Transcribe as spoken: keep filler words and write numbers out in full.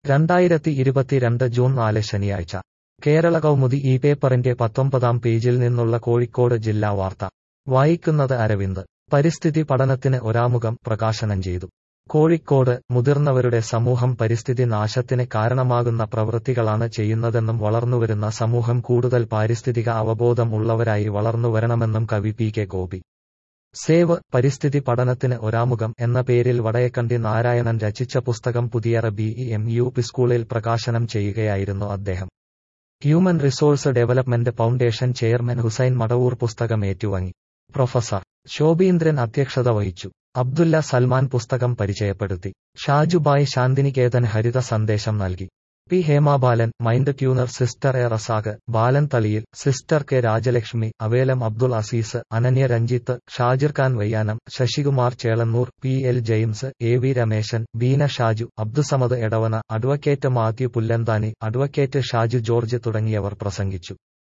രണ്ടായിരത്തി ഇരുപത്തിരണ്ട് ജൂൺ നാല് ശനിയാഴ്ച കേരള കൗമുദി ഈ പേപ്പറിന്റെ പത്തൊമ്പതാം പേജിൽ നിന്നുള്ള കോഴിക്കോട് ജില്ലാ വാർത്ത വായിക്കുന്നത് അരവിന്ദ്. പരിസ്ഥിതി പഠനത്തിന് ഒരാമുഖം പ്രകാശനം ചെയ്തു. കോഴിക്കോട് മുതിർന്നവരുടെ സമൂഹം പരിസ്ഥിതി നാശത്തിന് കാരണമാകുന്ന പ്രവൃത്തികളാണ് ചെയ്യുന്നതെന്നും വളർന്നുവരുന്ന സമൂഹം കൂടുതൽ പാരിസ്ഥിതിക അവബോധം ഉള്ളവരായി വളർന്നുവരണമെന്നും കവി പി കെ ഗോപി സേവ് പരിസ്ഥിതി പഠനത്തിന് ഒരാമുഖം എന്ന പേരിൽ വടയക്കണ്ടി നാരായണൻ രചിച്ച പുസ്തകം Puthiyara B E M U P സ്കൂളിൽ പ്രകാശനം ചെയ്യുകയായിരുന്നു അദ്ദേഹം. Human resource development foundation chairman Hussain Madavoor പുസ്തകം ഏറ്റുവാങ്ങി. പ്രൊഫസർ ശോഭീന്ദ്രൻ അധ്യക്ഷത വഹിച്ചു. അബ്ദുല്ല സൽമാൻ പുസ്തകം പരിചയപ്പെടുത്തി. ഷാജുബായ് ശാന്തിനികേതൻ ഹരിത സന്ദേശം നൽകി. P Hemabalan, mind tuner sister A Razak, Balan Thaliyil, sister K Rajalakshmi, Avelam Abdul Aziz, Ananya Ranjith, Shajir Khan Vayyanam, Sasikumar Chelannur, P L James, A V Rameshan, Beena Shaju, Abdussamad Edavana, advocate Mathew Pullanthani, advocate Shaju George തുടങ്ങിയവർ പ്രസംഗിച്ചു.